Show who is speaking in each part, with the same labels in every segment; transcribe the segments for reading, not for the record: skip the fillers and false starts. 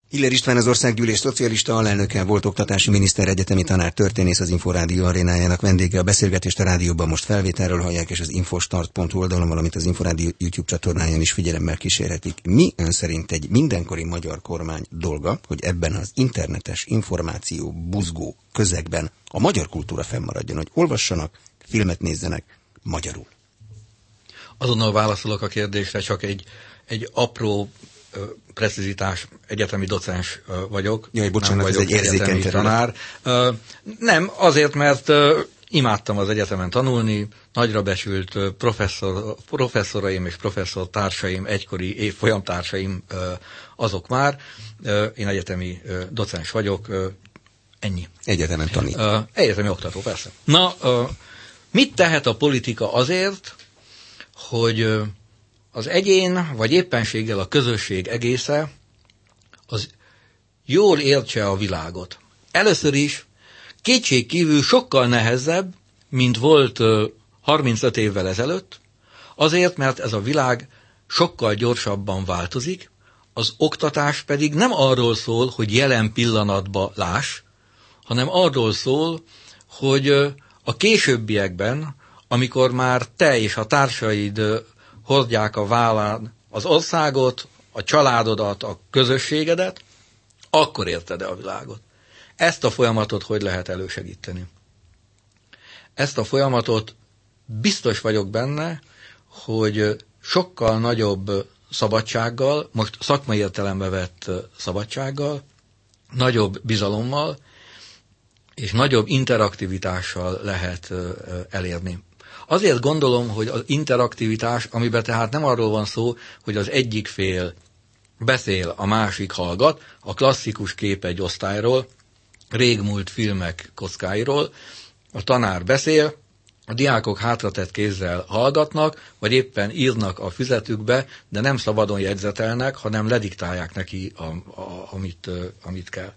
Speaker 1: Hiller István az Országgyűlés szocialista alelnöke, volt oktatási miniszter, egyetemi tanár, történész, az Inforádió arénájának vendége. A beszélgetést a rádióban most felvételről hallják, és az infostart.hu oldalon, valamint az Inforádió YouTube csatornáján is figyelemmel kísérhetik. Mi ön szerint egy mindenkori magyar kormány dolga, hogy ebben az internetes információ buzgó közegben a magyar kultúra fennmaradjon, hogy olvassanak, filmet nézzenek magyarul?
Speaker 2: Azonnal válaszolok a kérdésre, csak egy apró precizitás, egyetemi docens vagyok.
Speaker 1: Jaj, bocsánat,
Speaker 2: nem vagyok
Speaker 1: ez egy érzékeny
Speaker 2: tanár. Nem, azért, mert imádtam az egyetemen tanulni, nagyra becsült professzoraim és professzortársaim, egykori évfolyamtársaim azok már. Én egyetemi docens vagyok, ennyi.
Speaker 1: Egyetemen tanít.
Speaker 2: Egyetemi oktató, persze. Na, mit tehet a politika azért, hogy az egyén, vagy éppenséggel a közösség egésze, az jól értse a világot? Először is kétségkívül sokkal nehezebb, mint volt 35 évvel ezelőtt, azért, mert ez a világ sokkal gyorsabban változik, az oktatás pedig nem arról szól, hogy jelen pillanatban láss, hanem arról szól, hogy a későbbiekben, amikor már te és a társaid hordják a vállán az országot, a családodat, a közösségedet, akkor érted a világot. Ezt a folyamatot hogy lehet elősegíteni? Ezt a folyamatot biztos vagyok benne, hogy sokkal nagyobb szabadsággal, most szakmai értelembe vett szabadsággal, nagyobb bizalommal és nagyobb interaktivitással lehet elérni. Azért gondolom, hogy az interaktivitás, amiben tehát nem arról van szó, hogy az egyik fél beszél, a másik hallgat, a klasszikus kép egy osztályról, régmúlt filmek kockáiról, a tanár beszél, a diákok hátratett kézzel hallgatnak, vagy éppen írnak a füzetükbe, de nem szabadon jegyzetelnek, hanem lediktálják neki, amit kell.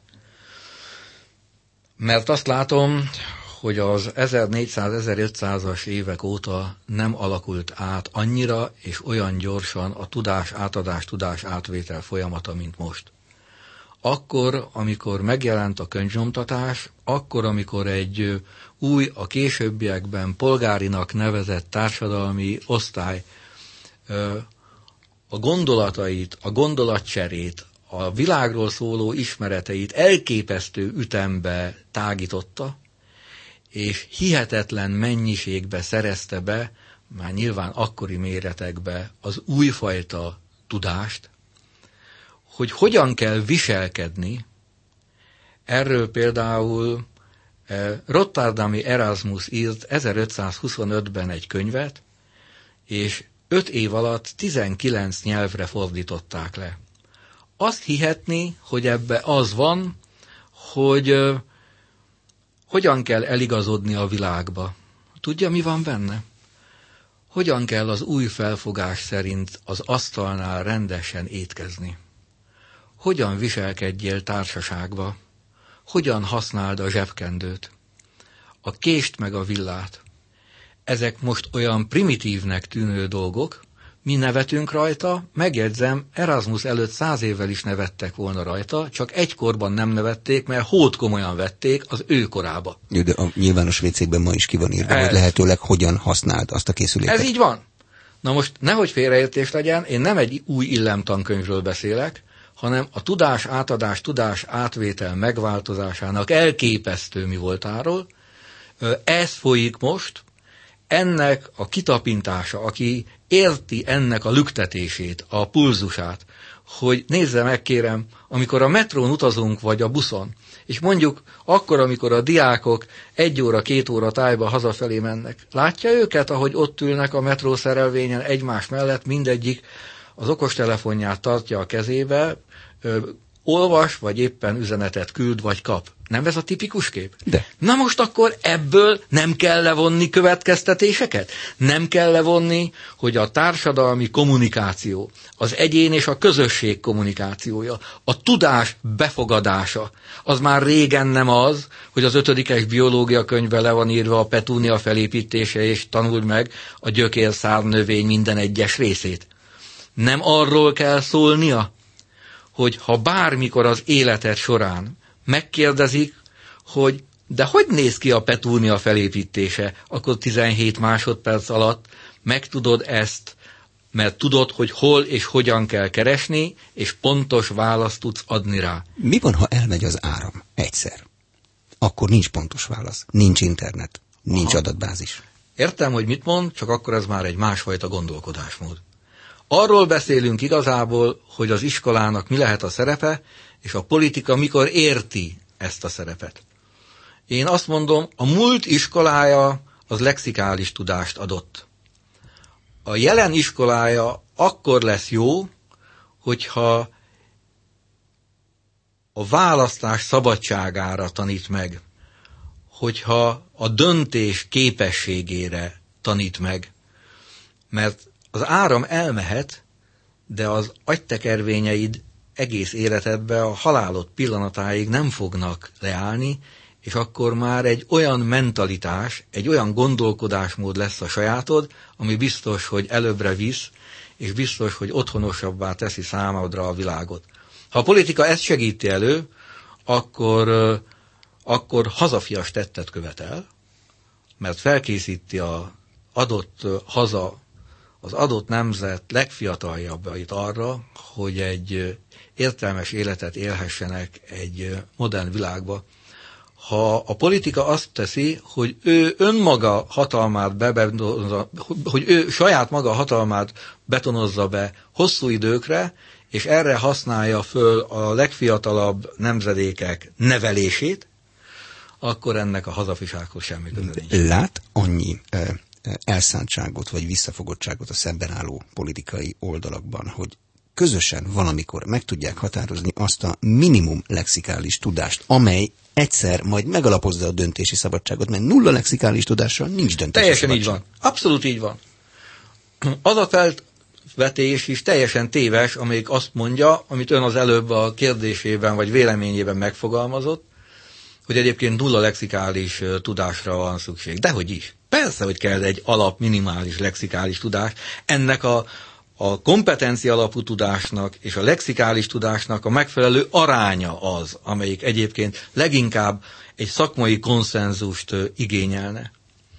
Speaker 2: Mert azt látom, hogy az 1400-1500-as évek óta nem alakult át annyira és olyan gyorsan a tudás átadás, tudás átvétel folyamata, mint most. Akkor, amikor megjelent a könyvnyomtatás, akkor, amikor egy új, a későbbiekben polgárinak nevezett társadalmi osztály a gondolatait, a gondolatcserét, a világról szóló ismereteit elképesztő ütembe tágította, és hihetetlen mennyiségbe szerezte be, már nyilván akkori méretekbe az újfajta tudást, hogy hogyan kell viselkedni. Erről például Rotterdami Erasmus írt 1525-ben egy könyvet, és 5 év alatt 19 nyelvre fordították le. Azt hihetni, hogy ebbe az van, hogy hogyan kell eligazodni a világba. Tudja, mi van benne? Hogyan kell az új felfogás szerint az asztalnál rendesen étkezni? Hogyan viselkedjél társaságba? Hogyan használd a zsebkendőt? A kést meg a villát. Ezek most olyan primitívnek tűnő dolgok, mi nevetünk rajta, megjegyzem, Erasmus előtt 100 évvel is nevettek volna rajta, csak egykorban nem nevették, mert hót komolyan vették az ő korába.
Speaker 1: Jó, de a nyilvános vécékben ma is ki van írva, hogy lehetőleg hogyan használd azt a készüléket.
Speaker 2: Ez így van. Na most nehogy félreértés legyen, én nem egy új illemtankönyvről beszélek, hanem a tudás átadás, tudás átvétel megváltozásának elképesztő mi voltáról. Ez folyik most, ennek a kitapintása, aki érti ennek a lüktetését, a pulzusát, hogy nézze meg, kérem, amikor a metrón utazunk, vagy a buszon, és mondjuk akkor, amikor a diákok 1 óra, 2 óra tájba hazafelé mennek, látja őket, ahogy ott ülnek a metró szerelvényen egymás mellett, mindegyik az okostelefonját tartja a kezébe, olvas, vagy éppen üzenetet küld, vagy kap. Nem ez a tipikus kép?
Speaker 1: De.
Speaker 2: Na most akkor ebből nem kell levonni következtetéseket? Nem kell levonni, hogy a társadalmi kommunikáció, az egyén és a közösség kommunikációja, a tudás befogadása, az már régen nem az, hogy az 5. biológia könyvben le van írva a petúnia felépítése, és tanuld meg a gyökérszárnövény minden egyes részét. Nem arról kell szólnia, hogy ha bármikor az életed során megkérdezik, hogy de hogy néz ki a Petúnia felépítése, akkor 17 másodperc alatt megtudod ezt, mert tudod, hogy hol és hogyan kell keresni, és pontos választ tudsz adni rá.
Speaker 1: Mi van, ha elmegy az áram egyszer? Akkor nincs pontos válasz, nincs internet, nincs adatbázis.
Speaker 2: Értem, hogy mit mond, csak akkor ez már egy másfajta gondolkodásmód. Arról beszélünk igazából, hogy az iskolának mi lehet a szerepe, és a politika mikor érti ezt a szerepet. Én azt mondom, a múlt iskolája az lexikális tudást adott. A jelen iskolája akkor lesz jó, hogyha a választás szabadságára tanít meg, hogyha a döntés képességére tanít meg. Mert az áram elmehet, de az agytekervényeid egész életedben a halálod pillanatáig nem fognak leállni, és akkor már egy olyan mentalitás, egy olyan gondolkodásmód lesz a sajátod, ami biztos, hogy előbbre visz, és biztos, hogy otthonosabbá teszi számodra a világot. Ha a politika ezt segíti elő, akkor hazafias tettet követel, mert felkészíti az adott az adott nemzet legfiataljabbait arra, hogy egy értelmes életet élhessenek egy modern világba. Ha a politika azt teszi, hogy ő önmaga hatalmát hogy ő saját maga hatalmát betonozza be hosszú időkre, és erre használja föl a legfiatalabb nemzedékek nevelését, akkor ennek a hazafisághoz semmi köze nincs.
Speaker 1: Lát annyi elszántságot vagy visszafogottságot a szemben álló politikai oldalakban, hogy közösen valamikor meg tudják határozni azt a minimum lexikális tudást, amely egyszer majd megalapozza a döntési szabadságot, mert nulla lexikális tudással nincs döntési
Speaker 2: teljesen
Speaker 1: szabadság.
Speaker 2: Így van. Abszolút így van. Az a felvetés is teljesen téves, amelyik azt mondja, amit ön az előbb a kérdésében vagy véleményében megfogalmazott, hogy egyébként nulla lexikális tudásra van szükség. Dehogy is. Persze, hogy kell egy alap, minimális lexikális tudás. Ennek a kompetencia alapú tudásnak és a lexikális tudásnak a megfelelő aránya az, amelyik egyébként leginkább egy szakmai konszenzust igényelne.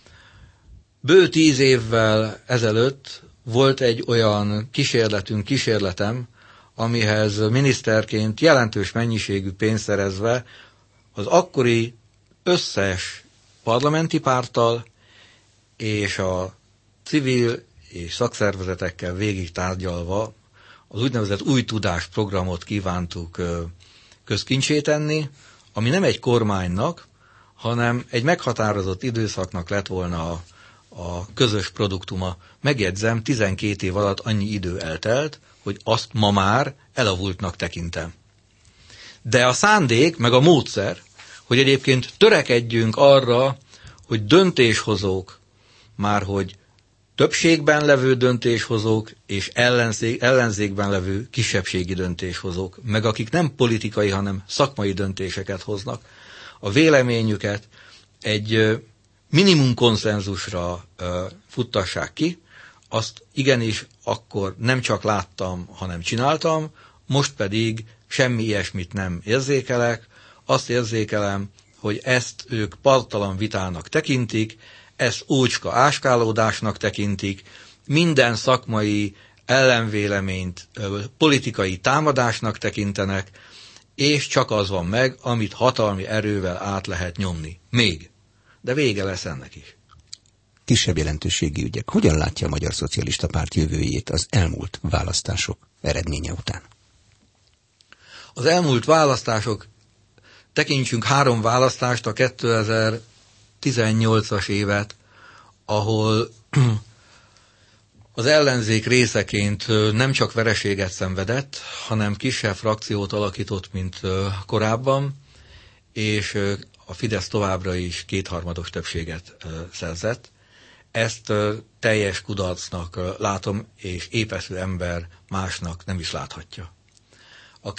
Speaker 2: Bő 10 évvel ezelőtt volt egy olyan kísérletem, amihez miniszterként jelentős mennyiségű pénzt szerezve az akkori összes parlamenti párttal és a civil és szakszervezetekkel végig tárgyalva az úgynevezett új tudás programot kívántuk közkincsé tenni, ami nem egy kormánynak, hanem egy meghatározott időszaknak lett volna a közös produktuma. Megjegyzem, 12 év alatt annyi idő eltelt, hogy azt ma már elavultnak tekintem. De a szándék, meg a módszer, hogy egyébként törekedjünk arra, hogy döntéshozók, márhogy többségben levő döntéshozók és ellenzékben levő kisebbségi döntéshozók, meg akik nem politikai, hanem szakmai döntéseket hoznak, a véleményüket egy minimum konszenzusra futtassák ki, azt igenis akkor nem csak láttam, hanem csináltam, most pedig semmi ilyesmit nem érzékelek, azt érzékelem, hogy ezt ők parttalan vitának tekintik, ezt ócska áskálódásnak tekintik, minden szakmai ellenvéleményt politikai támadásnak tekintenek, és csak az van meg, amit hatalmi erővel át lehet nyomni. Még. De vége lesz ennek is.
Speaker 1: Kisebb jelentőségi ügyek. Hogyan látja a Magyar Szocialista Párt jövőjét az elmúlt választások eredménye után?
Speaker 2: Az elmúlt választások, tekintsünk 3 választást, a 2018-as évet, ahol az ellenzék részeként nem csak vereséget szenvedett, hanem kisebb frakciót alakított, mint korábban, és a Fidesz továbbra is 2/3 többséget szerzett. Ezt teljes kudarcnak látom, és épeszű ember másnak nem is láthatja. A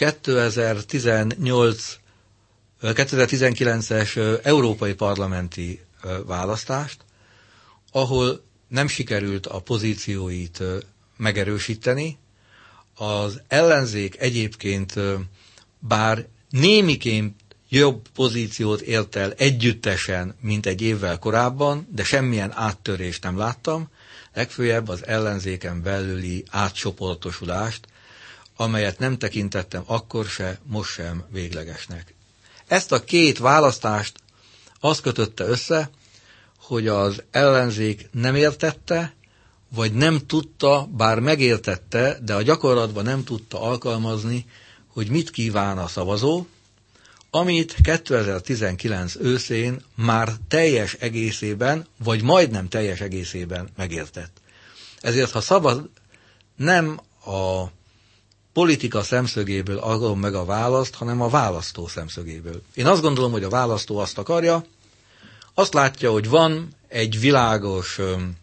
Speaker 2: 2019-es európai parlamenti választást, ahol nem sikerült a pozícióit megerősíteni, az ellenzék egyébként bár némiként jobb pozíciót ért el együttesen, mint egy évvel korábban, de semmilyen áttörést nem láttam, legfőjebb az ellenzéken belüli átcsoportosulást, amelyet nem tekintettem akkor se, most sem véglegesnek. Ezt a két választást azt kötötte össze, hogy az ellenzék nem értette, vagy nem tudta, bár megértette, de a gyakorlatban nem tudta alkalmazni, hogy mit kíván a szavazó, amit 2019 őszén már teljes egészében, vagy majdnem teljes egészében megértett. Ezért, ha szabad, nem a politika szemszögéből adom meg a választ, hanem a választó szemszögéből. Én azt gondolom, hogy a választó azt akarja, azt látja, hogy van egy világos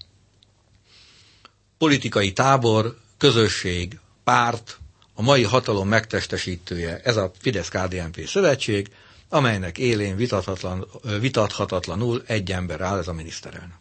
Speaker 2: politikai tábor, közösség, párt, a mai hatalom megtestesítője, ez a Fidesz-KDNP szövetség, amelynek élén vitathatatlanul egy ember áll, ez a miniszterelnök.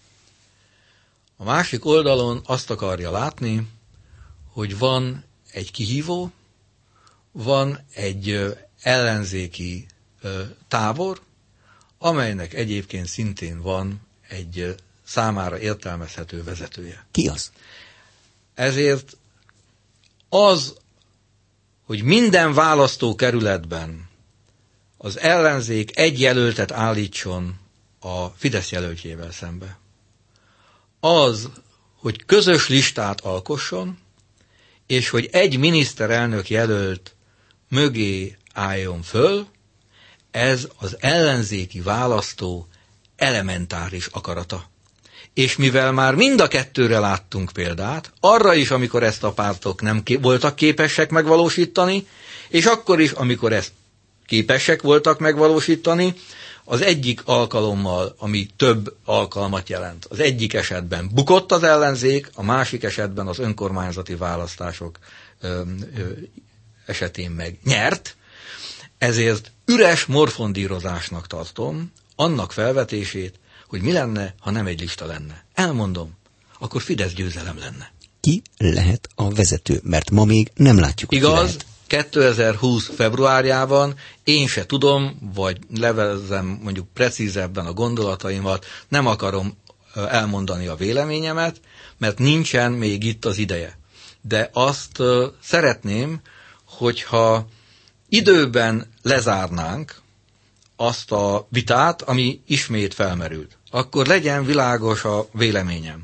Speaker 2: A másik oldalon azt akarja látni, hogy van egy kihívó, van egy ellenzéki tábor, amelynek egyébként szintén van egy számára értelmezhető vezetője.
Speaker 1: Ki az?
Speaker 2: Ezért az, hogy minden választókerületben az ellenzék egy jelöltet állítson a Fidesz jelöltjével szembe. Az, hogy közös listát alkosson, és hogy egy miniszterelnök jelölt mögé álljon föl, ez az ellenzéki választó elementáris akarata. És mivel már mind a kettőre láttunk példát, arra is, amikor ezt a pártok nem voltak képesek megvalósítani, és akkor is, amikor ezt képesek voltak megvalósítani, az egyik alkalommal, ami több alkalmat jelent. Az egyik esetben bukott az ellenzék, a másik esetben az önkormányzati választások esetén meg nyert, ezért üres morfondírozásnak tartom annak felvetését, hogy mi lenne, ha nem egy lista lenne. Elmondom, akkor Fidesz győzelem lenne.
Speaker 1: Ki lehet a vezető? Mert ma még nem látjuk.
Speaker 2: Igaz, 2020 februárjában én se tudom, vagy levezem mondjuk precízebben a gondolataimat, nem akarom elmondani a véleményemet, mert nincsen még itt az ideje. De azt szeretném, hogyha időben lezárnánk azt a vitát, ami ismét felmerült. Akkor legyen világos a véleményem.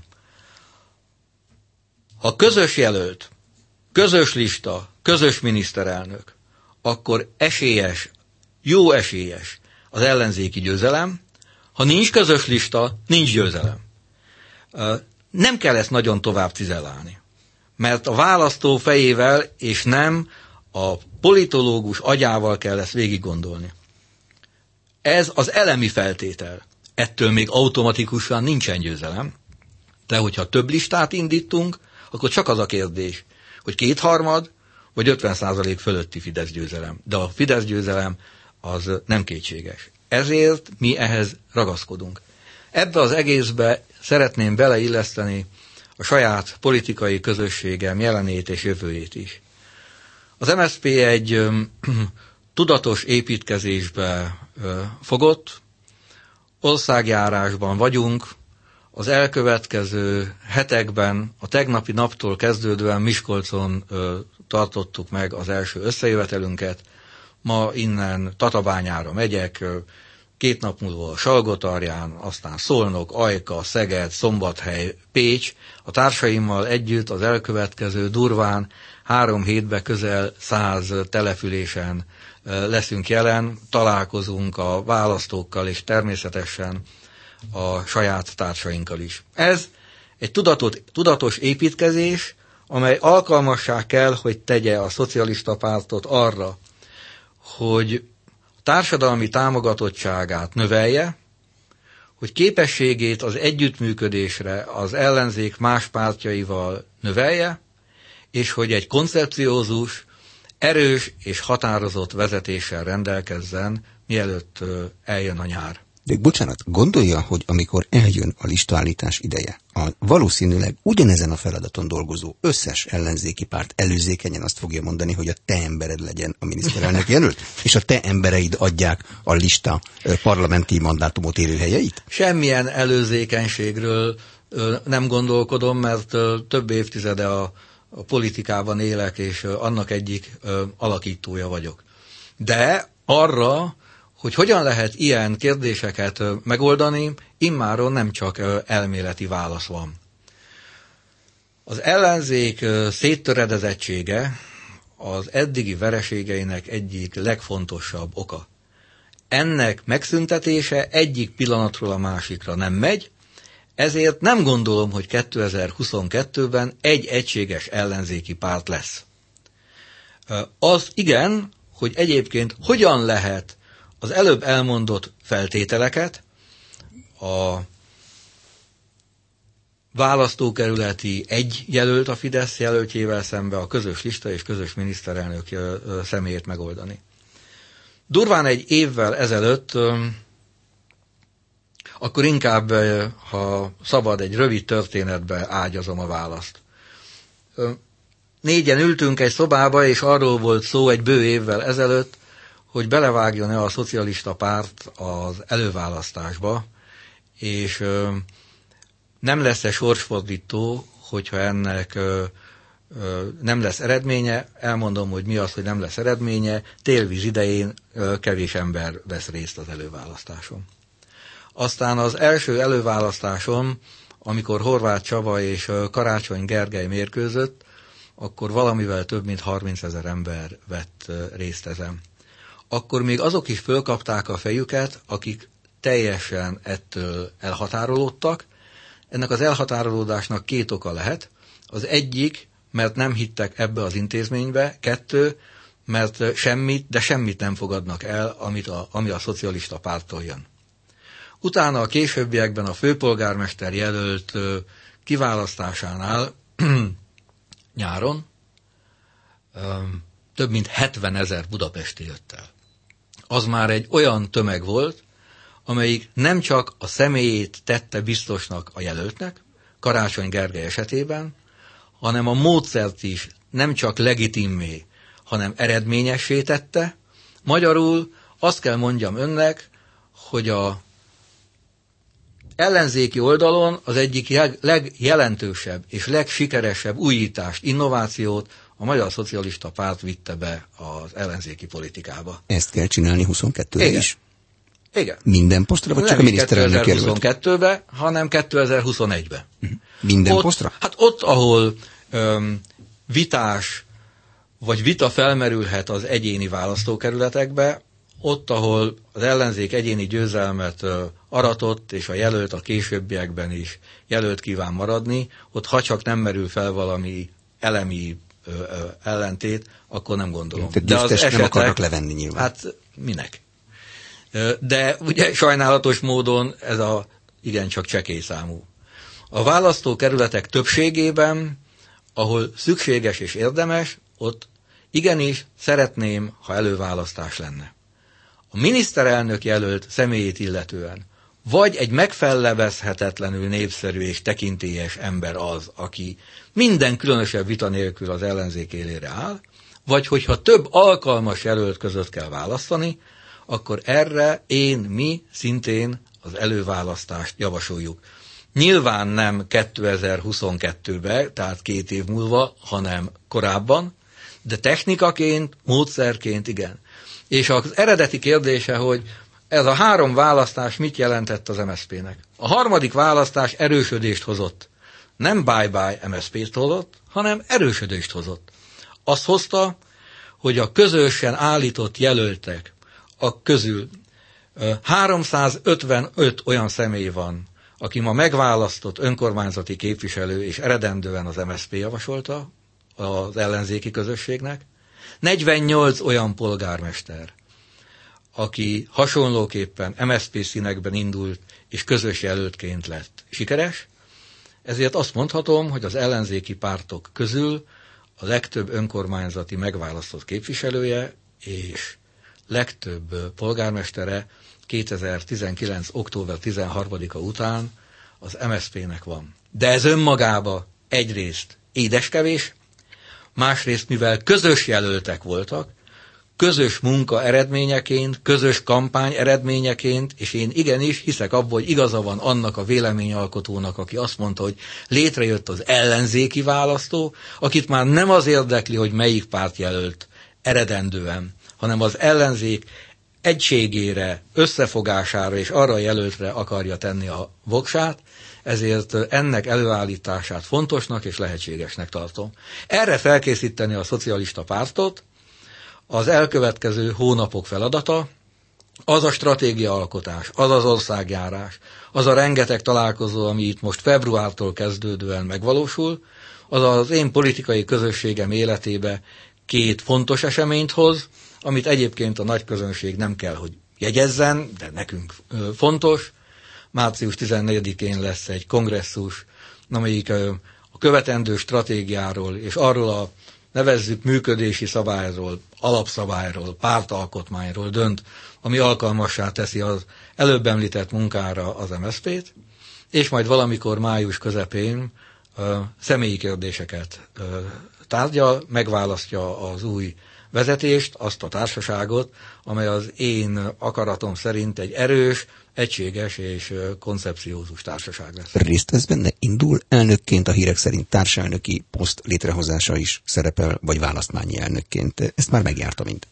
Speaker 2: Ha közös jelölt, közös lista, közös miniszterelnök, akkor esélyes, jó esélyes az ellenzéki győzelem. Ha nincs közös lista, nincs győzelem. Nem kell ezt nagyon tovább cizellálni, mert a választó fejével és nem a politológus agyával kell ezt végig gondolni. Ez az elemi feltétel. Ettől még automatikusan nincsen győzelem, de hogyha több listát indítunk, akkor csak az a kérdés, hogy 2/3 vagy 50% fölötti Fidesz győzelem. De a Fidesz győzelem az nem kétséges. Ezért mi ehhez ragaszkodunk. Ebbe az egészbe szeretném beleilleszteni a saját politikai közösségem jelenét és jövőjét is. Az MSZP egy tudatos építkezésbe fogott, országjárásban vagyunk, az elkövetkező hetekben, a tegnapi naptól kezdődően Miskolcon tartottuk meg az első összejövetelünket, ma innen Tatabányára megyek, 2 nap múlva Salgótarján, aztán Szolnok, Ajka, Szeged, Szombathely, Pécs, a társaimmal együtt az elkövetkező durván 3 hétben közel 100 településen leszünk jelen, találkozunk a választókkal és természetesen a saját társainkkal is. Ez egy tudatos építkezés, amely alkalmassá kell, hogy tegye a szocialista pártot arra, hogy a társadalmi támogatottságát növelje, hogy képességét az együttműködésre az ellenzék más pártjaival növelje, és hogy egy koncepciózus, erős és határozott vezetéssel rendelkezzen, mielőtt eljön a nyár.
Speaker 1: De bocsánat, gondolja, hogy amikor eljön a listaállítás ideje, valószínűleg ugyanezen a feladaton dolgozó összes ellenzéki párt előzékenyen azt fogja mondani, hogy a te embered legyen a miniszterelnök jelölt, és a te embereid adják a lista parlamenti mandátumot érő helyeit?
Speaker 2: Semmilyen előzékenységről nem gondolkodom, mert több évtizede a politikában élek, és annak egyik alakítója vagyok. De arra, hogy hogyan lehet ilyen kérdéseket megoldani, immáron nem csak elméleti válasz van. Az ellenzék széttöredezettsége az eddigi vereségeinek egyik legfontosabb oka. Ennek megszüntetése egyik pillanatról a másikra nem megy, ezért nem gondolom, hogy 2022-ben egy egységes ellenzéki párt lesz. Az igen, hogy egyébként hogyan lehet az előbb elmondott feltételeket, a választókerületi egy jelölt a Fidesz jelöltjével szembe, a közös lista és közös miniszterelnök személyét megoldani. Durván egy évvel ezelőtt, akkor inkább, ha szabad, egy rövid történetbe ágyazom a választ. 4-en ültünk egy szobába, és arról volt szó egy bő évvel ezelőtt, hogy belevágjon-e a szocialista párt az előválasztásba, és nem lesz-e sorsfordító, hogyha ennek nem lesz eredménye. Elmondom, hogy mi az, hogy nem lesz eredménye. Télvíz idején kevés ember vesz részt az előválasztáson. Aztán az első előválasztáson, amikor Horváth Csaba és Karácsony Gergely mérkőzött, akkor valamivel több mint 30 000 ember vett részt ezen. Akkor még azok is fölkapták a fejüket, akik teljesen ettől elhatárolódtak. Ennek az elhatárolódásnak 2 oka lehet. Az egyik, mert nem hittek ebbe az intézménybe, 2, mert semmit nem fogadnak el, ami a szocialista párttól jön. Utána a későbbiekben a főpolgármester jelölt kiválasztásánál nyáron több mint 70 000 budapesti jött el. Az már egy olyan tömeg volt, amelyik nem csak a személyét tette biztosnak a jelöltnek, Karácsony Gergely esetében, hanem a módszert is nem csak legitimmé, hanem eredményessé tette. Magyarul azt kell mondjam önnek, hogy a ellenzéki oldalon az egyik legjelentősebb és legsikeresebb újítást, innovációt a Magyar Szocialista Párt vitte be az ellenzéki politikába.
Speaker 1: Ezt kell csinálni 22-re is?
Speaker 2: Igen.
Speaker 1: Minden posztra, vagy csak a miniszterelnök jelölt?
Speaker 2: 2022-be, hanem 2021-be.
Speaker 1: Minden posztra?
Speaker 2: Hát ott, ahol vitás vagy vita felmerülhet az egyéni választókerületekbe, ott, ahol az ellenzék egyéni győzelmet aratott, és a jelölt a későbbiekben is jelölt kíván maradni, ott ha csak nem merül fel valami elemi ellentét, akkor nem gondolom.
Speaker 1: De az esetek nem akarnak levenni nyilván.
Speaker 2: Hát minek? De ugye sajnálatos módon ez igencsak csekély számú. A választókerületek többségében, ahol szükséges és érdemes, ott igenis szeretném, ha előválasztás lenne. A miniszterelnök jelölt személyét illetően vagy egy megfellebbezhetetlenül népszerű és tekintélyes ember az, aki minden különösebb vita nélkül az ellenzék élére áll, vagy hogyha több alkalmas jelölt között kell választani, akkor erre mi szintén az előválasztást javasoljuk. Nyilván nem 2022-ben, tehát 2 év múlva, hanem korábban, de technikaként, módszerként igen. És az eredeti kérdése, hogy ez a 3 választás mit jelentett az MSZP-nek? A 3. választás erősödést hozott. Nem bye-bye MSZP-t hozott, hanem erősödést hozott. Azt hozta, hogy a közösen állított jelöltek közül 355 olyan személy van, aki ma megválasztott önkormányzati képviselő, és eredendően az MSZP javasolta az ellenzéki közösségnek, 48 olyan polgármester, aki hasonlóképpen MSZP színekben indult, és közös jelöltként lett sikeres, ezért azt mondhatom, hogy az ellenzéki pártok közül a legtöbb önkormányzati megválasztott képviselője és legtöbb polgármestere 2019. október 13-a után az MSZP-nek van. De ez önmagában egyrészt édeskevés, másrészt, mivel közös jelöltek voltak, közös munka eredményeként, közös kampány eredményeként, és én igenis hiszek abban, hogy igaza van annak a véleményalkotónak, aki azt mondta, hogy létrejött az ellenzéki választó, akit már nem az érdekli, hogy melyik párt jelölt eredendően, hanem az ellenzék egységére, összefogására és arra a jelöltre akarja tenni a voksát, ezért ennek előállítását fontosnak és lehetségesnek tartom. Erre felkészíteni a szocialista pártot az elkövetkező hónapok feladata, az a stratégiaalkotás, az az országjárás, az a rengeteg találkozó, ami itt most februártól kezdődően megvalósul, az az én politikai közösségem életébe két fontos eseményt hoz, amit egyébként a nagy közönség nem kell, hogy jegyezzen, de nekünk fontos. Március 14-én lesz egy kongresszus, amelyik a követendő stratégiáról és arról a nevezzük működési szabályról, alapszabályról, pártalkotmányról dönt, ami alkalmassá teszi az előbb említett munkára az MSZP-t, és majd valamikor május közepén személyi kérdéseket tárgyal, megválasztja az új vezetést, azt a társaságot, amely az én akaratom szerint egy erős, egységes és koncepciózus társaság lesz.
Speaker 1: Részt vesz benne, indul elnökként, a hírek szerint társelnöki poszt létrehozása is szerepel, vagy választmányi elnökként. Ezt már megjárta mind.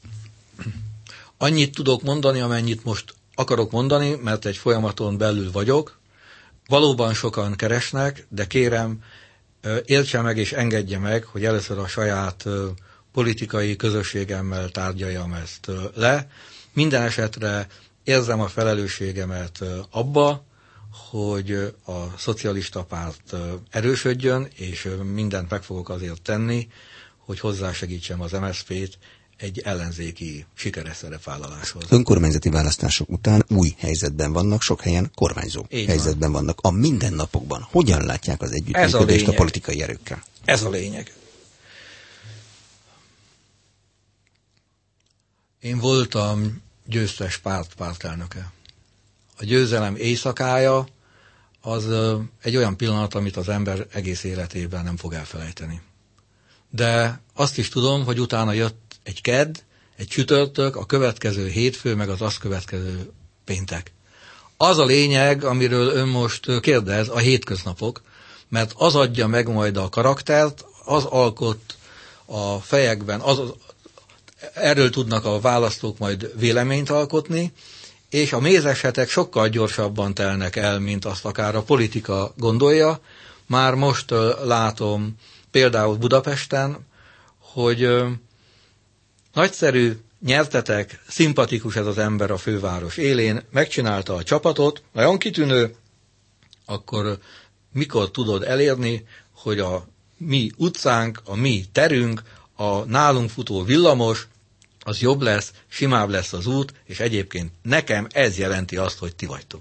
Speaker 2: Annyit tudok mondani, amennyit most akarok mondani, mert egy folyamaton belül vagyok. Valóban sokan keresnek, de kérem, értse meg és engedje meg, hogy először a saját politikai közösségemmel tárgyaljam ezt le. Minden esetre érzem a felelősségemet abba, hogy a szocialista párt erősödjön, és mindent meg fogok azért tenni, hogy hozzásegítsem az MSZP-t egy ellenzéki sikeres szerepvállaláshoz.
Speaker 1: Önkormányzati választások után új helyzetben vannak, sok helyen kormányzó helyzetben vannak. A mindennapokban hogyan látják az együttműködést a politikai erőkkel?
Speaker 2: Ez a lényeg. Én voltam győztes pártelnöke. A győzelem éjszakája az egy olyan pillanat, amit az ember egész életében nem fog elfelejteni. De azt is tudom, hogy utána jött egy kedd, egy csütörtök, a következő hétfő, meg az azt következő péntek. Az a lényeg, amiről ön most kérdez, a hétköznapok, mert az adja meg majd a karaktert, az alkot a fejekben, erről tudnak a választók majd véleményt alkotni, és a mézes hetek sokkal gyorsabban telnek el, mint azt akár a politika gondolja. Már most látom például Budapesten, hogy nagyszerű, nyertetek, szimpatikus ez az ember a főváros élén, megcsinálta a csapatot, nagyon kitűnő, akkor mikor tudod elérni, hogy a mi utcánk, a mi terünk, a nálunk futó villamos, az jobb lesz, simább lesz az út, és egyébként nekem ez jelenti azt, hogy ti vagytok.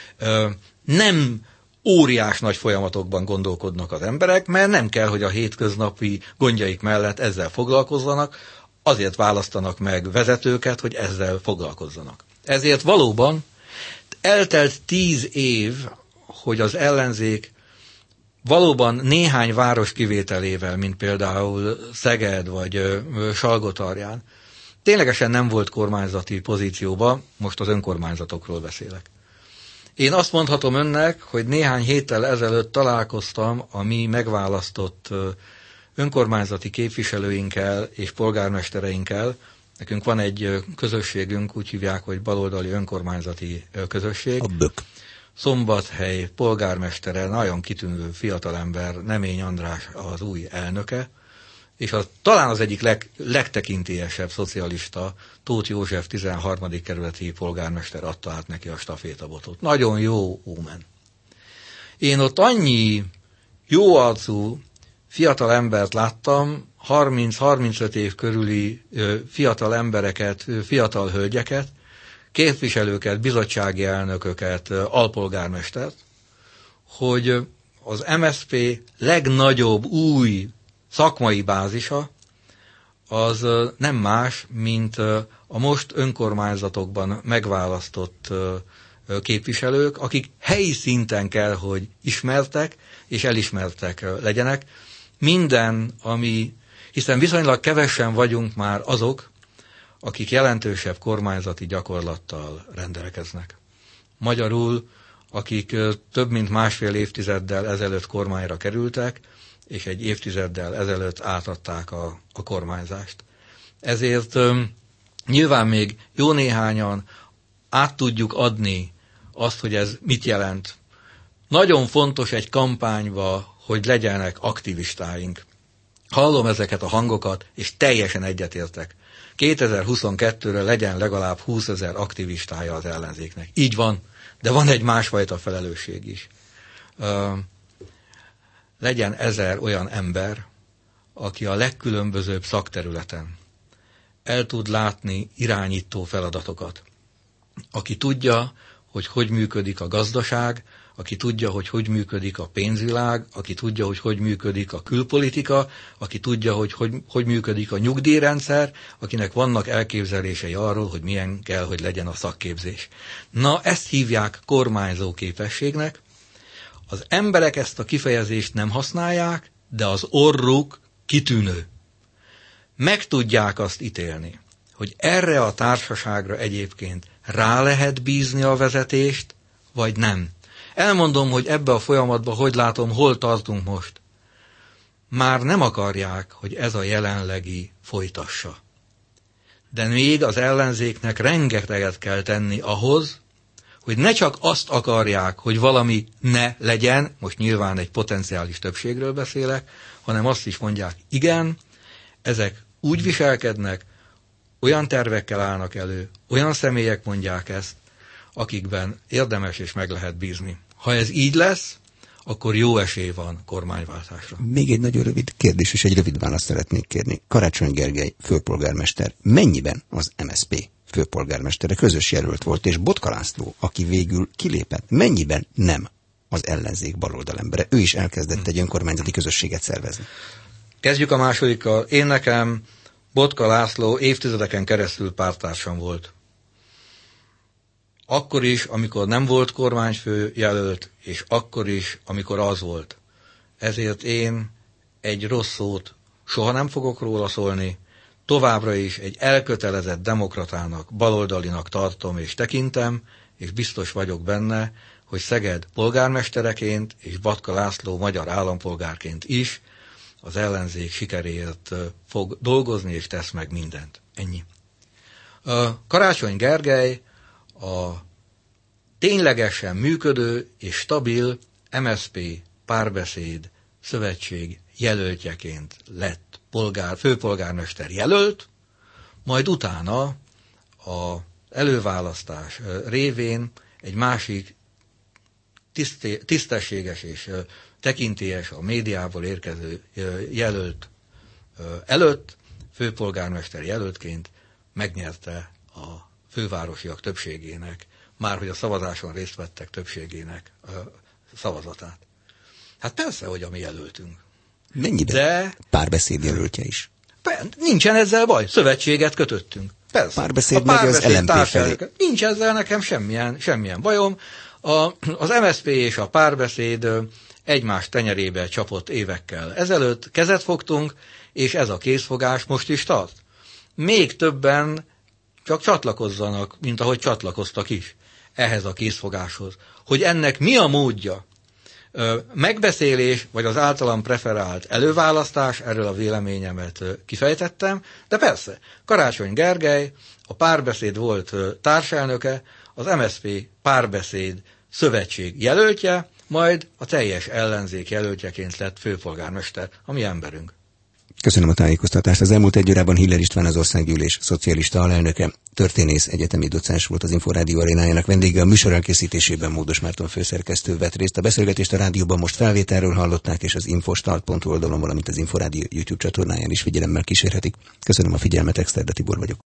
Speaker 2: Nem óriás nagy folyamatokban gondolkodnak az emberek, mert nem kell, hogy a hétköznapi gondjaik mellett ezzel foglalkozzanak, azért választanak meg vezetőket, hogy ezzel foglalkozzanak. Ezért valóban eltelt 10 év, hogy az ellenzék valóban néhány város kivételével, mint például Szeged vagy Salgótarján, ténylegesen nem volt kormányzati pozícióban, most az önkormányzatokról beszélek. Én azt mondhatom önnek, hogy néhány héttel ezelőtt találkoztam a mi megválasztott önkormányzati képviselőinkkel és polgármestereinkkel. Nekünk van egy közösségünk, úgy hívják, hogy baloldali önkormányzati közösség.
Speaker 1: A BÖK.
Speaker 2: Szombathely polgármestere, nagyon kitűnő fiatalember, Nemény András az új elnöke, és talán az egyik legtekintélyesebb szocialista, Tóth József 13. kerületi polgármester adta át neki a stafétabotot. Nagyon jó ómen. Én ott annyi jó arcú fiatal embert láttam, 30-35 év körüli fiatal embereket, fiatal hölgyeket, képviselőket, bizottsági elnököket, alpolgármestert, hogy az MSZP legnagyobb új szakmai bázisa az nem más, mint a most önkormányzatokban megválasztott képviselők, akik helyi szinten kell, hogy ismertek és elismertek legyenek. Minden, hiszen viszonylag kevesen vagyunk már azok, akik jelentősebb kormányzati gyakorlattal rendelkeznek. Magyarul, akik több mint másfél évtizeddel ezelőtt kormányra kerültek, és egy évtizeddel ezelőtt átadták a kormányzást. Ezért nyilván még jó néhányan át tudjuk adni azt, hogy ez mit jelent. Nagyon fontos egy kampányba, hogy legyenek aktivistáink. Hallom ezeket a hangokat, és teljesen egyetértek. 2022-re legyen legalább 20 000 aktivistája az ellenzéknek. Így van, de van egy másfajta felelősség is. Legyen 1000 olyan ember, aki a legkülönbözőbb szakterületen el tud látni irányító feladatokat. Aki tudja, hogy működik a gazdaság, aki tudja, hogy működik a pénzvilág, aki tudja, hogy működik a külpolitika, aki tudja, hogy működik a nyugdíjrendszer, akinek vannak elképzelései arról, hogy milyen kell, hogy legyen a szakképzés. Na, ezt hívják kormányzó képességnek. Az emberek ezt a kifejezést nem használják, de az orruk kitűnő. Meg tudják azt ítélni, hogy erre a társaságra egyébként rá lehet bízni a vezetést, vagy nem. Elmondom, hogy ebbe a folyamatba hogy látom, hol tartunk most. Már nem akarják, hogy ez a jelenlegi folytassa. De még az ellenzéknek rengeteget kell tenni ahhoz, hogy ne csak azt akarják, hogy valami ne legyen, most nyilván egy potenciális többségről beszélek, hanem azt is mondják, igen, ezek úgy viselkednek, olyan tervekkel állnak elő, olyan személyek mondják ezt, akikben érdemes és meg lehet bízni. Ha ez így lesz, akkor jó esély van kormányváltásra.
Speaker 1: Még egy nagyon rövid kérdés, és egy rövid választ szeretnék kérni. Karácsony Gergely főpolgármester mennyiben az MSZP főpolgármestere közös jelölt volt, és Botka László, aki végül kilépett, mennyiben nem az ellenzék baloldal embere? Ő is elkezdett egy önkormányzati közösséget szervezni.
Speaker 2: Kezdjük a másodikkal. Én nekem Botka László évtizedeken keresztül párttársam volt. Akkor is, amikor nem volt kormányfő jelölt, és akkor is, amikor az volt. Ezért én egy rossz szót soha nem fogok róla szólni, továbbra is egy elkötelezett demokratának, baloldalinak tartom és tekintem, és biztos vagyok benne, hogy Szeged polgármestereként és Botka László magyar állampolgárként is az ellenzék sikeréért fog dolgozni és tesz meg mindent. Ennyi. Karácsony Gergely a ténylegesen működő és stabil MSZP Párbeszéd Szövetség jelöltjeként lett főpolgármester jelölt, majd utána az előválasztás révén egy másik tisztességes és tekintélyes a médiából érkező jelölt előtt, főpolgármester jelöltként megnyerte a fővárosiak többségének, már hogy a szavazáson részt vettek többségének szavazatát. Hát persze, hogy a mi jelöltünk.
Speaker 1: Mennyiben? De Párbeszéd jelöltje is.
Speaker 2: Nincsen ezzel baj, szövetséget kötöttünk. Persze.
Speaker 1: Párbeszéd meg az LMP felé.
Speaker 2: Nincs ezzel nekem semmilyen bajom. Az MSZP és a Párbeszéd egymás tenyerébe csapott évekkel ezelőtt, kezet fogtunk, és ez a készfogás most is tart. Még többen csak csatlakozzanak, mint ahogy csatlakoztak is ehhez a készfogáshoz. Hogy ennek mi a módja? Megbeszélés, vagy az általam preferált előválasztás, erről a véleményemet kifejtettem, de persze, Karácsony Gergely, a Párbeszéd volt társelnöke, az MSZP Párbeszéd Szövetség jelöltje, majd a teljes ellenzék jelöltjeként lett főpolgármester, a mi emberünk.
Speaker 1: Köszönöm a tájékoztatást. Az elmúlt egy órában Hiller István, az Országgyűlés szocialista alelnöke, történész, egyetemi docens volt, az Inforádió arénájának vendége. A műsor elkészítésében Módos Márton főszerkesztő vett részt. A beszélgetést a rádióban most felvételről hallották, és az infostart.hu oldalon, valamint az Inforádió YouTube csatornáján is figyelemmel kísérhetik. Köszönöm a figyelmet, Exterde Tibor vagyok.